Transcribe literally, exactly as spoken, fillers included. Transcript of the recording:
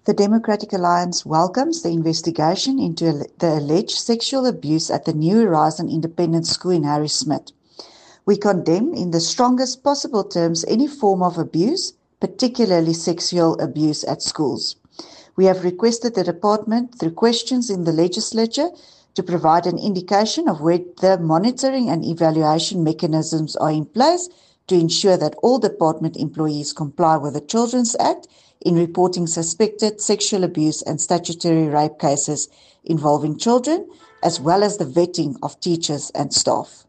The Democratic Alliance welcomes the investigation into the alleged sexual abuse at the New Horizon Independent School in Harrismith. We condemn in the strongest possible terms any form of abuse, particularly sexual abuse at schools. We have requested the department, through questions in the legislature, to provide an indication of whether monitoring and evaluation mechanisms are in place to ensure that all department employees comply with the Children's Act in reporting suspected sexual abuse and statutory rape cases involving children, as well as the vetting of teachers and staff.